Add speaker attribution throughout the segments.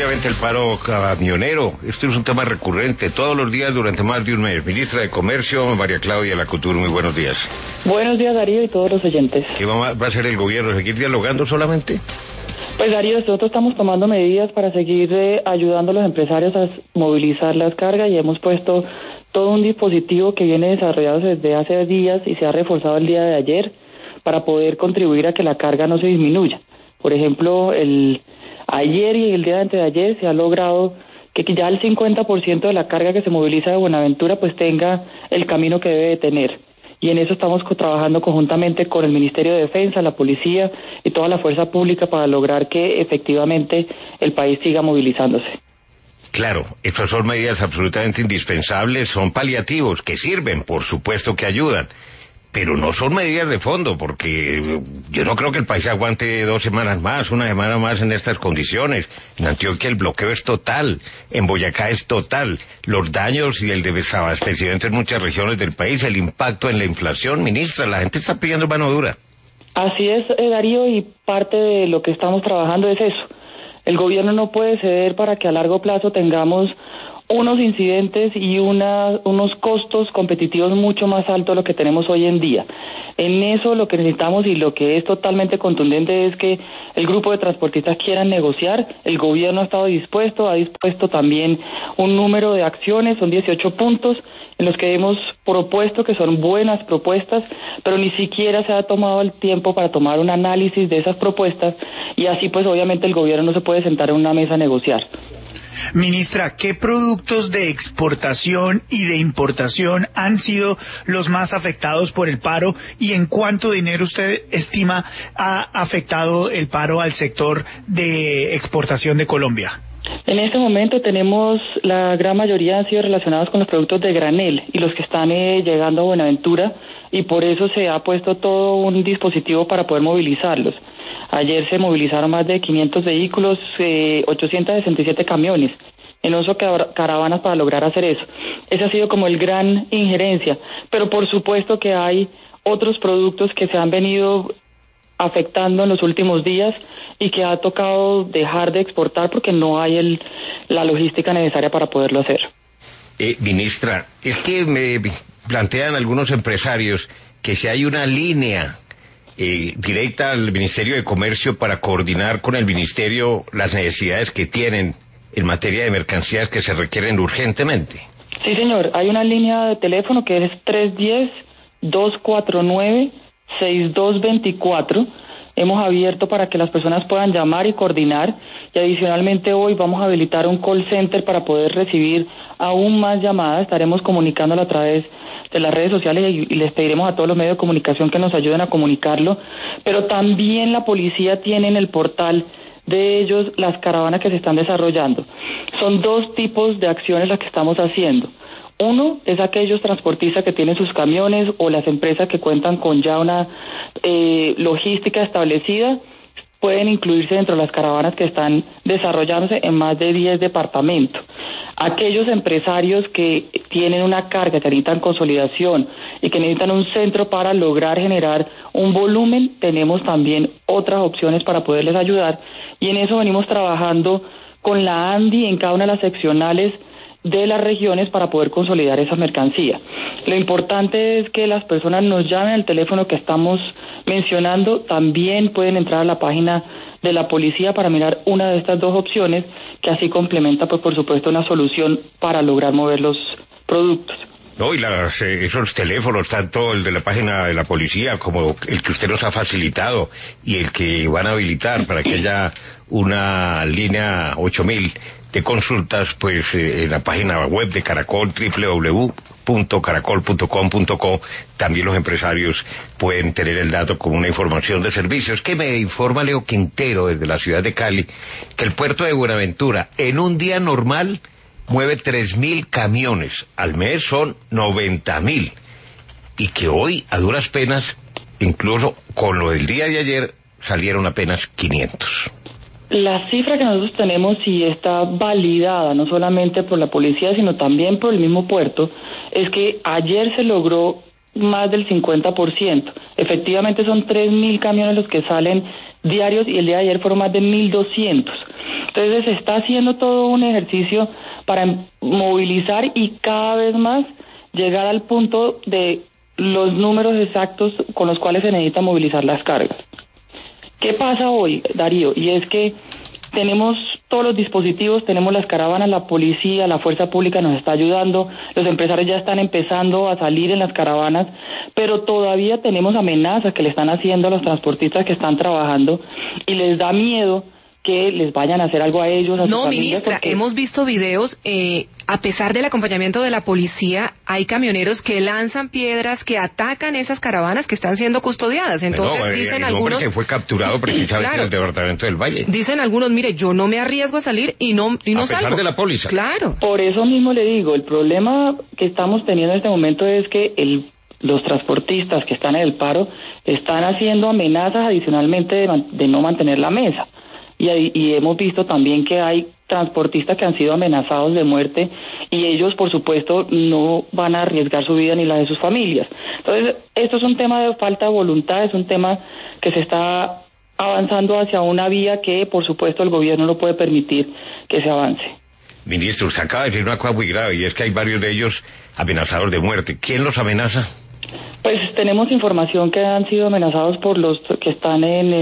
Speaker 1: obviamente el paro camionero. Esto es un tema recurrente todos los días durante más de un mes. Ministra de Comercio, María Claudia Lacouture, muy buenos días.
Speaker 2: Buenos días, Darío, y todos los oyentes.
Speaker 1: ¿Qué va a hacer el gobierno? ¿Seguir dialogando solamente?
Speaker 2: Pues, Darío, nosotros estamos tomando medidas para seguir ayudando a los empresarios a movilizar las cargas y hemos puesto todo un dispositivo que viene desarrollado desde hace días y se ha reforzado el día de ayer para poder contribuir a que la carga no se disminuya. Por ejemplo, ayer y el día de antes de ayer se ha logrado que ya el 50% de la carga que se moviliza de Buenaventura pues tenga el camino que debe de tener. Y en eso estamos trabajando conjuntamente con el Ministerio de Defensa, la Policía y toda la fuerza pública para lograr que efectivamente el país siga movilizándose.
Speaker 1: Claro, estas son medidas absolutamente indispensables, son paliativos que sirven, por supuesto que ayudan, pero no son medidas de fondo, porque yo no creo que el país aguante 2 semanas más, 1 semana más en estas condiciones. En Antioquia el bloqueo es total, en Boyacá es total, los daños y el desabastecimiento en muchas regiones del país, el impacto en la inflación. Ministra, la gente está pidiendo mano dura.
Speaker 2: Así es, Darío, y parte de lo que estamos trabajando es eso. El gobierno no puede ceder para que a largo plazo tengamos unos incidentes y unos costos competitivos mucho más altos de lo que tenemos hoy en día. En eso lo que necesitamos y lo que es totalmente contundente es que el grupo de transportistas quieran negociar. El gobierno ha estado dispuesto, ha dispuesto también un número de acciones, son 18 puntos en los que hemos propuesto que son buenas propuestas, pero ni siquiera se ha tomado el tiempo para tomar un análisis de esas propuestas y así pues obviamente el gobierno no se puede sentar en una mesa a negociar.
Speaker 3: Ministra, ¿qué productos de exportación y de importación han sido los más afectados por el paro y en cuánto dinero usted estima ha afectado el paro al sector de exportación de Colombia?
Speaker 2: En este momento tenemos, la gran mayoría han sido relacionados con los productos de granel y los que están llegando a Buenaventura y por eso se ha puesto todo un dispositivo para poder movilizarlos. Ayer se movilizaron más de 500 vehículos, 867 camiones en uso caravanas para lograr hacer eso. Ese ha sido como el gran injerencia, pero por supuesto que hay otros productos que se han venido afectando en los últimos días y que ha tocado dejar de exportar porque no hay la logística necesaria para poderlo hacer.
Speaker 1: Ministra, es que me plantean algunos empresarios que si hay una línea directa al Ministerio de Comercio para coordinar con el Ministerio las necesidades que tienen en materia de mercancías que se requieren urgentemente.
Speaker 2: Sí, señor, hay una línea de teléfono que es 310-249-6224. Hemos abierto para que las personas puedan llamar y coordinar y adicionalmente hoy vamos a habilitar un call center para poder recibir aún más llamadas. Estaremos comunicándolo a través de las redes sociales y les pediremos a todos los medios de comunicación que nos ayuden a comunicarlo, pero también la policía tiene en el portal de ellos las caravanas que se están desarrollando. Son 2 tipos de acciones las que estamos haciendo. Uno es aquellos transportistas que tienen sus camiones o las empresas que cuentan con ya una logística establecida, pueden incluirse dentro de las caravanas que están desarrollándose en más de 10 departamentos. Aquellos empresarios que tienen una carga, que necesitan consolidación y que necesitan un centro para lograr generar un volumen, tenemos también otras opciones para poderles ayudar y en eso venimos trabajando con la ANDI en cada una de las seccionales de las regiones para poder consolidar esa mercancía. Lo importante es que las personas nos llamen al teléfono que estamos mencionando, también pueden entrar a la página de la policía para mirar una de estas 2 opciones que así complementa pues por supuesto una solución para lograr mover los productos.
Speaker 1: No, y esos teléfonos, tanto el de la página de la policía como el que usted nos ha facilitado y el que van a habilitar para que haya una línea 8000 de consultas, pues en la página web de Caracol, www.caracol.com.co, también los empresarios pueden tener el dato como una información de servicios. Que me informa Leo Quintero desde la ciudad de Cali, que el puerto de Buenaventura en un día normal mueve 3.000 camiones, al mes son 90.000, y que hoy, a duras penas, incluso con lo del día de ayer, salieron apenas 500.
Speaker 2: La cifra que nosotros tenemos y está validada no solamente por la policía, sino también por el mismo puerto, es que ayer se logró más del 50%. Efectivamente son 3.000 camiones los que salen diarios y el día de ayer fueron más de 1.200. Entonces se está haciendo todo un ejercicio para movilizar y cada vez más llegar al punto de los números exactos con los cuales se necesita movilizar las cargas. ¿Qué pasa hoy, Darío? Y es que tenemos todos los dispositivos, tenemos las caravanas, la policía, la fuerza pública nos está ayudando, los empresarios ya están empezando a salir en las caravanas, pero todavía tenemos amenazas que le están haciendo a los transportistas que están trabajando y les da miedo que les vayan a hacer algo a ellos. A
Speaker 4: no,
Speaker 2: sus
Speaker 4: ministra,
Speaker 2: porque...
Speaker 4: hemos visto videos, a pesar del acompañamiento de la policía, hay camioneros que lanzan piedras, que atacan esas caravanas que están siendo custodiadas. Entonces dicen algunos...
Speaker 1: que fue capturado precisamente
Speaker 4: claro,
Speaker 1: en el departamento del Valle.
Speaker 4: Dicen algunos, mire, yo no me arriesgo a salir y no salgo.
Speaker 1: A pesar de la póliza.
Speaker 4: Claro.
Speaker 2: Por eso mismo le digo, el problema que estamos teniendo en este momento es que los transportistas que están en el paro están haciendo amenazas adicionalmente de no mantener la mesa. Y hemos visto también que hay transportistas que han sido amenazados de muerte y ellos, por supuesto, no van a arriesgar su vida ni la de sus familias. Entonces, esto es un tema de falta de voluntad, es un tema que se está avanzando hacia una vía que, por supuesto, el gobierno no puede permitir que se avance.
Speaker 1: Ministro, usted acaba de decir una cosa muy grave y es que hay varios de ellos amenazados de muerte. ¿Quién los amenaza?
Speaker 2: Pues tenemos información que han sido amenazados por los que están en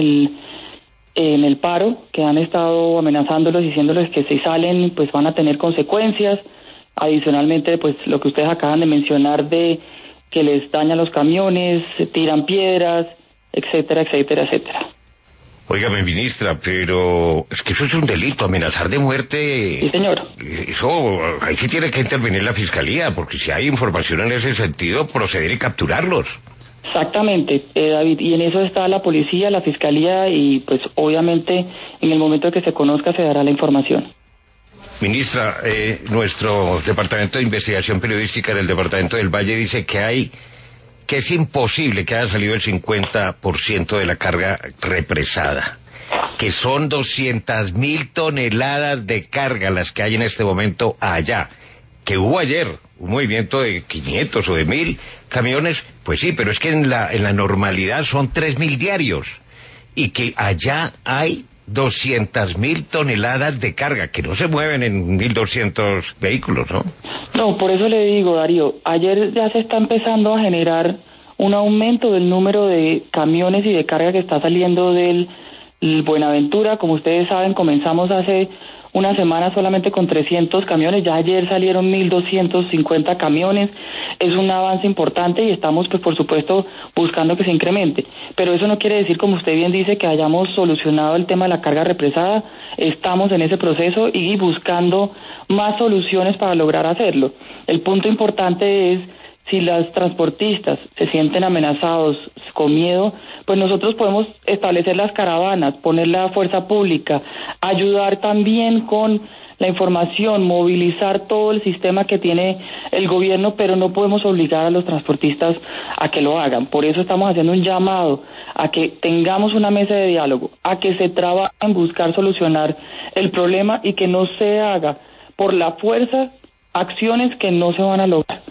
Speaker 2: el paro, que han estado amenazándolos, diciéndoles que si salen pues van a tener consecuencias. Adicionalmente, pues lo que ustedes acaban de mencionar de que les dañan los camiones, tiran piedras, etcétera, etcétera, etcétera.
Speaker 1: Óigame, ministra, pero es que eso es un delito, amenazar de muerte.
Speaker 2: Sí, señor.
Speaker 1: Eso, ahí sí tiene que intervenir la fiscalía, porque si hay información en ese sentido, proceder y capturarlos.
Speaker 2: Exactamente, David, y en eso está la policía, la fiscalía y pues obviamente en el momento que se conozca se dará la información.
Speaker 1: Ministra, nuestro departamento de investigación periodística del departamento del Valle dice que es imposible que haya salido el 50% de la carga represada, que son 200.000 toneladas de carga las que hay en este momento allá, que hubo ayer un movimiento de 500 o de 1.000 camiones, pues sí, pero es que en la normalidad son 3.000 diarios, y que allá hay 200.000 toneladas de carga, que no se mueven en 1.200 vehículos, ¿no? No,
Speaker 2: por eso le digo, Darío, ayer ya se está empezando a generar un aumento del número de camiones y de carga que está saliendo del Buenaventura. Como ustedes saben, comenzamos hace una semana solamente con 300 camiones, ya ayer salieron 1.250 camiones, es un avance importante y estamos pues por supuesto buscando que se incremente, pero eso no quiere decir, como usted bien dice, que hayamos solucionado el tema de la carga represada. Estamos en ese proceso y buscando más soluciones para lograr hacerlo. El punto importante es, si los transportistas se sienten amenazados con miedo, pues nosotros podemos establecer las caravanas, poner la fuerza pública, ayudar también con la información, movilizar todo el sistema que tiene el gobierno, pero no podemos obligar a los transportistas a que lo hagan. Por eso estamos haciendo un llamado a que tengamos una mesa de diálogo, a que se trabaje en buscar solucionar el problema y que no se haga por la fuerza acciones que no se van a lograr.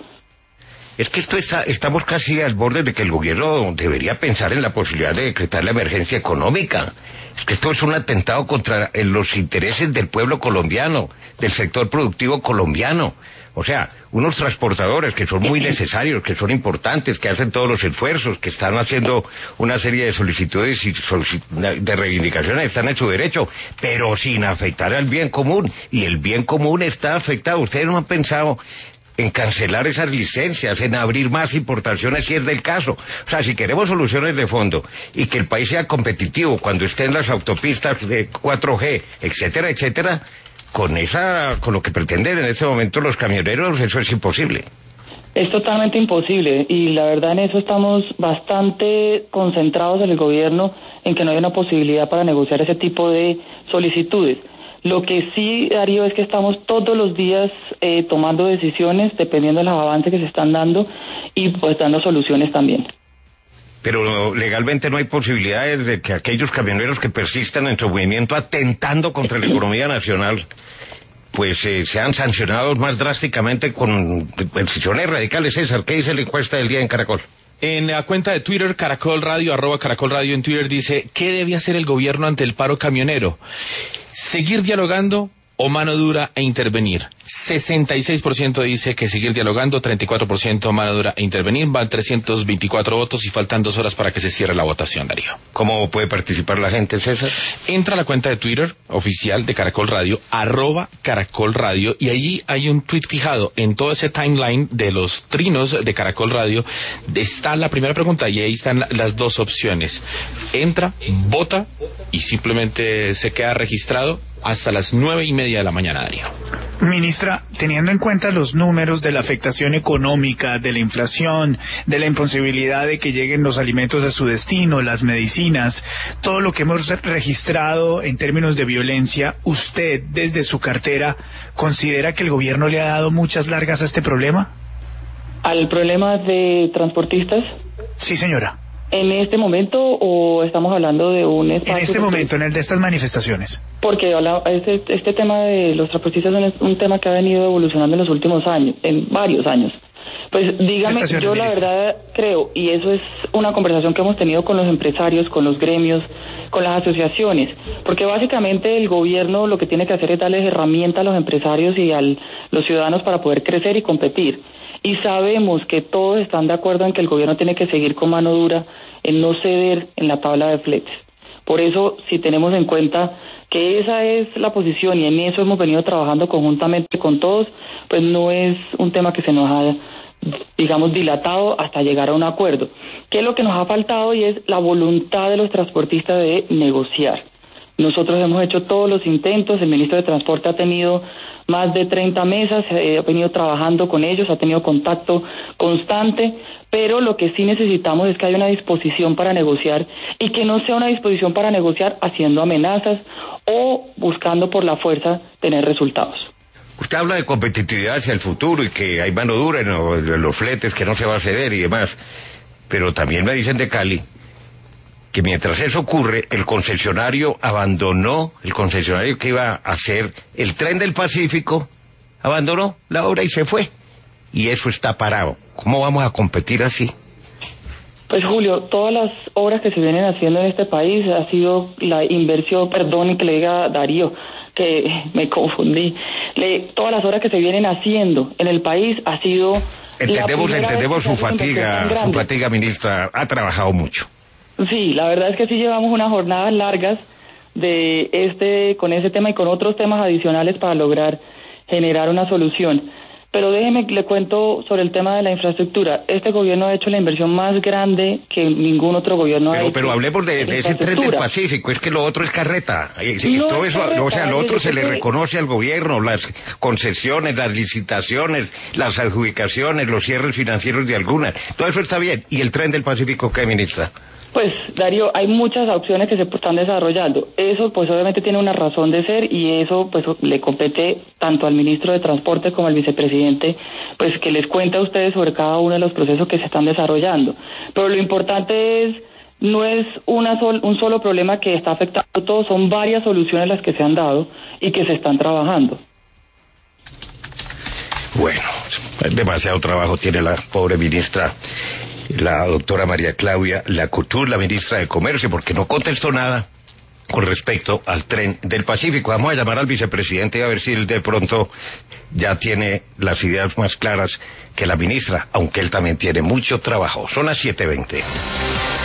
Speaker 1: Es que estamos casi al borde de que el gobierno debería pensar en la posibilidad de decretar la emergencia económica. Es que esto es un atentado contra los intereses del pueblo colombiano, del sector productivo colombiano. O sea, unos transportadores que son muy necesarios, que son importantes, que hacen todos los esfuerzos, que están haciendo una serie de solicitudes y de reivindicaciones, están en su derecho, pero sin afectar al bien común. Y el bien común está afectado. Ustedes no han pensado en cancelar esas licencias, en abrir más importaciones si es del caso. O sea, si queremos soluciones de fondo y que el país sea competitivo cuando estén las autopistas de 4G, etcétera, etcétera, con lo que pretenden en este momento los camioneros, eso es imposible.
Speaker 2: Es totalmente imposible y la verdad en eso estamos bastante concentrados en el gobierno en que no hay una posibilidad para negociar ese tipo de solicitudes. Lo que sí, Darío, es que estamos todos los días tomando decisiones dependiendo de los avances que se están dando y pues dando soluciones también.
Speaker 1: Pero legalmente no hay posibilidades de que aquellos camioneros que persistan en su movimiento atentando contra la economía nacional pues sean sancionados más drásticamente con decisiones radicales. César, ¿qué dice la encuesta del día en Caracol?
Speaker 5: En la cuenta de Twitter, Caracol Radio, @Caracol Radio en Twitter, dice, ¿qué debe hacer el gobierno ante el paro camionero? ¿Seguir dialogando o mano dura e intervenir? 66% dice que seguir dialogando, 34% mano dura e intervenir. Van 324 votos y faltan 2 horas para que se cierre la votación, Darío.
Speaker 1: ¿Cómo puede participar la gente, César?
Speaker 5: Entra a la cuenta de Twitter oficial de Caracol Radio, @Caracol Radio, y allí hay un tweet fijado en todo ese timeline de los trinos de Caracol Radio. Está la primera pregunta y ahí están las 2 opciones. Entra, vota y simplemente se queda registrado hasta las 9:30 de la mañana, Darío.
Speaker 3: Ministra, teniendo en cuenta los números de la afectación económica, de la inflación, de la imposibilidad de que lleguen los alimentos a su destino, las medicinas, todo lo que hemos registrado en términos de violencia, ¿usted desde su cartera considera que el gobierno le ha dado muchas largas a este problema?
Speaker 2: ¿Al problema de transportistas?
Speaker 3: Sí, señora.
Speaker 2: ¿En este momento o estamos hablando de un espacio?
Speaker 3: En este momento, en el de estas manifestaciones.
Speaker 2: Porque este tema de los transportistas es un tema que ha venido evolucionando en los últimos años, en varios años. Pues dígame, yo la verdad creo, y eso es una conversación que hemos tenido con los empresarios, con los gremios, con las asociaciones, porque básicamente el gobierno lo que tiene que hacer es darles herramientas a los empresarios y a los ciudadanos para poder crecer y competir. Y sabemos que todos están de acuerdo en que el gobierno tiene que seguir con mano dura en no ceder en la tabla de fletes. Por eso, si tenemos en cuenta que esa es la posición y en eso hemos venido trabajando conjuntamente con todos, pues no es un tema que se nos ha, digamos, dilatado hasta llegar a un acuerdo. ¿Qué es lo que nos ha faltado? Y es la voluntad de los transportistas de negociar. Nosotros hemos hecho todos los intentos, el ministro de Transporte ha tenido más de 30 mesas, ha venido trabajando con ellos, ha tenido contacto constante, pero lo que sí necesitamos es que haya una disposición para negociar y que no sea una disposición para negociar haciendo amenazas o buscando por la fuerza tener resultados.
Speaker 1: Usted habla de competitividad hacia el futuro y que hay mano dura en los fletes, que no se va a ceder y demás, pero también me dicen de Cali que mientras eso ocurre, el concesionario que iba a hacer el tren del Pacífico, abandonó la obra y se fue. Y eso está parado. ¿Cómo vamos a competir así?
Speaker 2: Pues Julio, todas las obras que se vienen haciendo en este país ha sido la inversión, perdón que le diga Darío, que me confundí, todas las obras que se vienen haciendo en el país ha sido...
Speaker 1: Entendemos su fatiga, ministra, ha trabajado mucho.
Speaker 2: Sí, la verdad es que sí llevamos unas jornadas largas con ese tema y con otros temas adicionales para lograr generar una solución. Pero déjeme, le cuento sobre el tema de la infraestructura. Este gobierno ha hecho la inversión más grande que ningún otro gobierno ha hecho.
Speaker 1: Pero hablemos de ese tren del Pacífico, es que lo otro es carreta. Todo eso, lo otro se le reconoce al gobierno, las concesiones, las licitaciones, las adjudicaciones, los cierres financieros de algunas. Todo eso está bien. ¿Y el tren del Pacífico qué, ministra?
Speaker 2: Pues, Darío, hay muchas opciones que se están desarrollando. Eso, pues, obviamente tiene una razón de ser y eso, pues, le compete tanto al ministro de Transporte como al vicepresidente, pues, que les cuente a ustedes sobre cada uno de los procesos que se están desarrollando. Pero lo importante no es un solo problema que está afectando a todos, son varias soluciones las que se han dado y que se están trabajando.
Speaker 1: Bueno, demasiado trabajo tiene la pobre ministra, la doctora María Claudia Lacouture, la ministra de Comercio, porque no contestó nada con respecto al tren del Pacífico. Vamos a llamar al vicepresidente a ver si él de pronto ya tiene las ideas más claras que la ministra, aunque él también tiene mucho trabajo. Son las 7:20.